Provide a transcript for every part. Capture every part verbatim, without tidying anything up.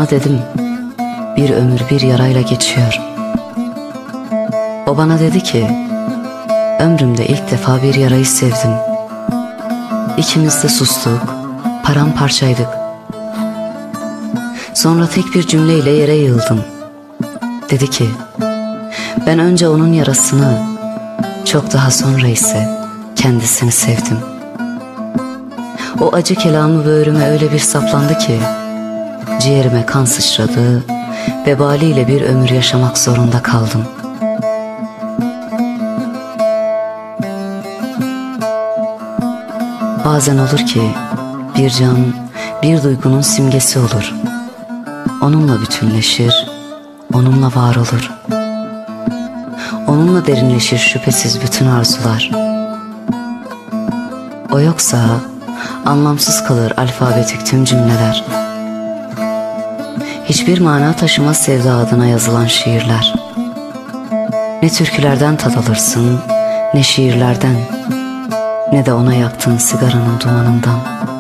Ona dedim, bir ömür bir yarayla geçiyor. O bana dedi ki, ömrümde ilk defa bir yarayı sevdim. İkimiz de sustuk, paramparçaydık. Sonra tek bir cümleyle yere yığıldım. Dedi ki, ben önce onun yarasını, çok daha sonra ise kendisini sevdim. O acı kelamı böğrüme öyle bir saplandı ki, ciğerime kan sıçradı, vebaliyle bir ömür yaşamak zorunda kaldım. Bazen olur ki, bir can, bir duygunun simgesi olur. Onunla bütünleşir, onunla var olur. Onunla derinleşir şüphesiz bütün arzular. O yoksa anlamsız kalır alfabetik tüm cümleler. Hiçbir mana taşımaz sevda adına yazılan şiirler. Ne türkülerden tad alırsın, ne şiirlerden, ne de ona yaktığın sigaranın dumanından.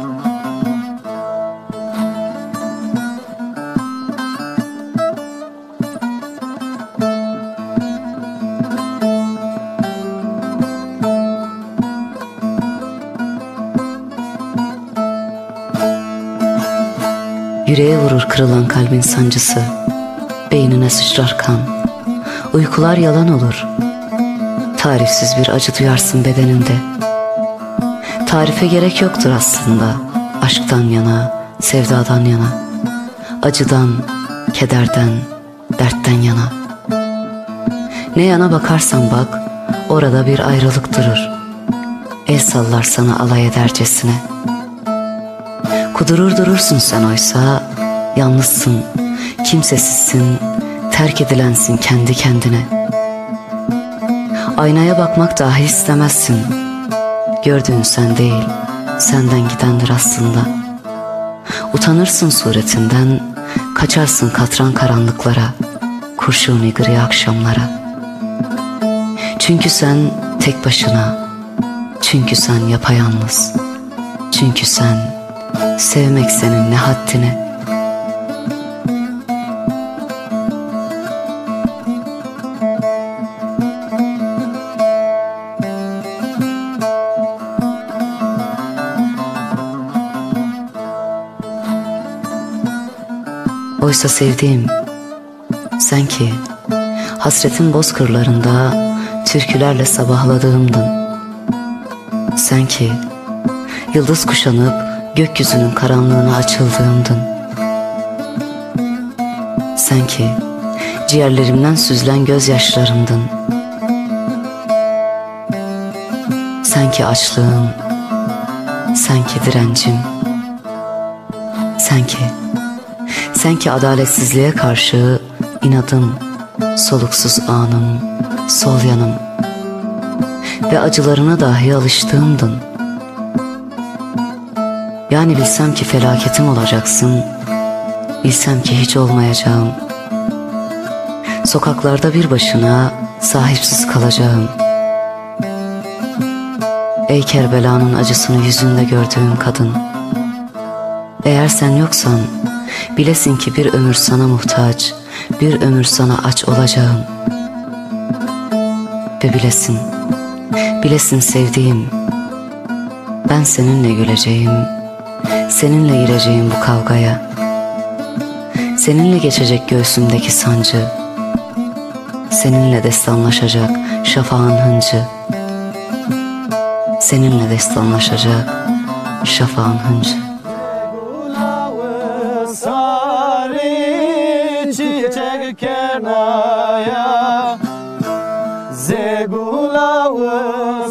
Yüreğe vurur kırılan kalbin sancısı, beynine sıçrar kan, uykular yalan olur, tarifsiz bir acı duyarsın bedeninde. Tarife gerek yoktur aslında, aşktan yana, sevdadan yana, acıdan, kederden, dertten yana. Ne yana bakarsan bak, orada bir ayrılık durur, el sallar sana alay edercesine. Kudurur durursun sen oysa, yalnızsın, kimsesizsin, terk edilensin kendi kendine. Aynaya bakmak dahi istemezsin, gördüğün sen değil, senden gidendir aslında. Utanırsın suretinden, kaçarsın katran karanlıklara, kurşuni gri akşamlara. Çünkü sen tek başına, çünkü sen yapayalnız, çünkü sen sevmek senin ne haddine. Oysa sevdiğim, sen ki hasretin bozkırlarında türkülerle sabahladığımdın. Sen ki yıldız kuşanıp gökyüzünün karanlığına açıldığımdın. Sen ki ciğerlerimden süzülen gözyaşlarımdın. Sen ki açlığım, sen ki direncim. Sen ki, sen ki adaletsizliğe karşı inadım, soluksuz anım, sol yanım ve acılarına dahi alıştığımdın. Yani bilsem ki felaketim olacaksın, bilsem ki hiç olmayacağım. Sokaklarda bir başına sahipsiz kalacağım. Ey Kerbela'nın acısını yüzünde gördüğüm kadın, eğer sen yoksan bilesin ki bir ömür sana muhtaç, bir ömür sana aç olacağım. Ve bilesin, bilesin sevdiğim, ben seninle güleceğim, seninle gireceğim bu kavgaya. Seninle geçecek göğsümdeki sancı, seninle destanlaşacak şafağın hıncı, seninle destanlaşacak şafağın hıncı. Çiçek kenaya, zegulağı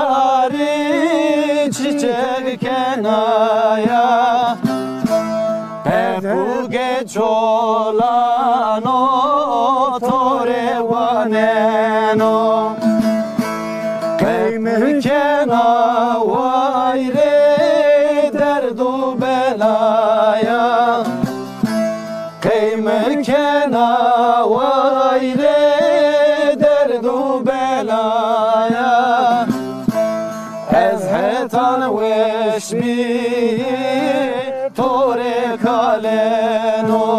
sarı çiçek kenaya, hep bu geç olan o torevaneno, keymi kena vayre derdu belaya. Keyme kena vayle derdu belaya, ez hetan veşmi tore kaleno.